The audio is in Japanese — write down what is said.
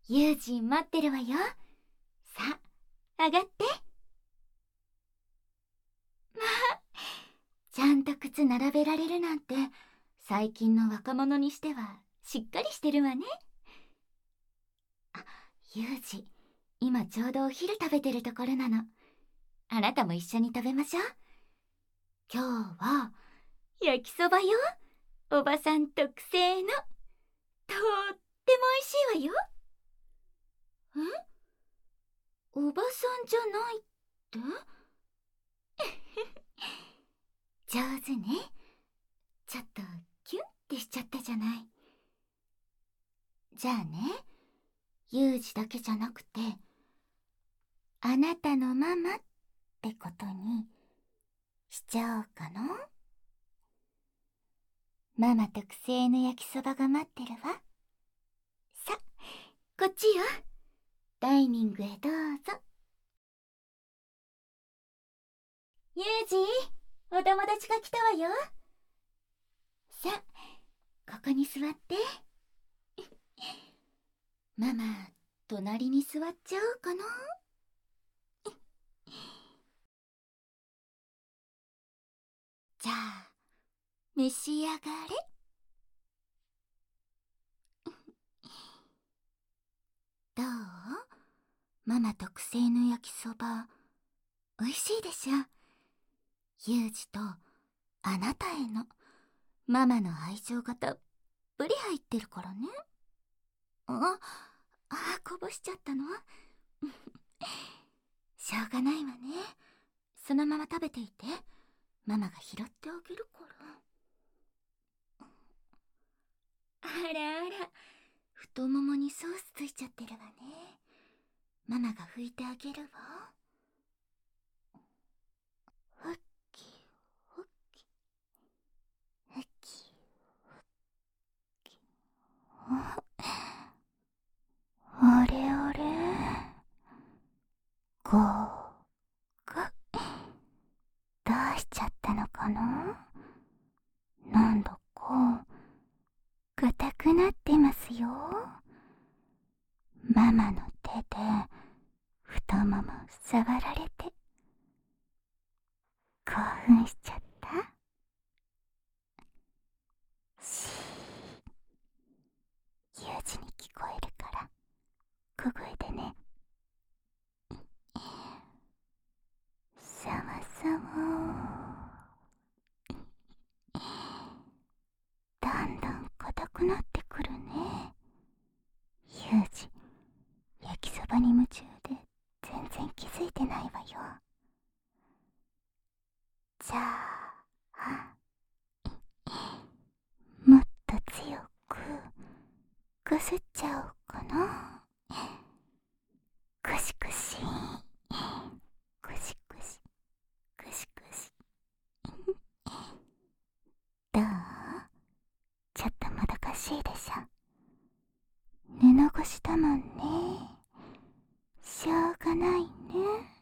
ユージ待ってるわよ。さあ、上がって。まあ、ちゃんと靴並べられるなんて、最近の若者にしてはしっかりしてるわね。あ、ユージ、今ちょうどお昼食べてるところなの。あなたも一緒に食べましょう。今日は焼きそばよ。おばさん特製の。とっても美味しいわよ。おばさんじゃないって？上手ね。ちょっとキュンってしちゃったじゃない。じゃあね、ユージだけじゃなくて、あなたのママってことにしちゃおうかな。ママ特製の焼きそばが待ってるわ。さ、こっちよ。ダイニングへどうぞ。ユージ、お友達が来たわよ。さ、ここに座って。ママ、隣に座っちゃおうかな。じゃあ、召し上がれ。どう？ママ特製の焼きそば、美味しいでしょ？ユージとあなたへのママの愛情がたっぷり入ってるからね。こぼしちゃったの？しょうがないわね。そのまま食べていて。ママが拾ってあげるから。あらあら、太ももにソースついちゃってるわね。ママが拭いてあげるわ。ふっきふっきふっきふっき。あれあれ、ゴーゴ。どうしちゃったのかな。なんだか硬くなってますよ。ママの手で太もも触られて興奮しちゃった？しー、ユージに聞こえるから小声でね。さわさわ。だんだん硬くなってくるね。ユージ、焼きそばに夢中で全然気づいてないわよ。じゃあ、もっと強くこすっちゃおうかな。くしくしくしくしくしくし。どう？ちょっともどかしいでしょ。布越しだもんね。しょうがないね。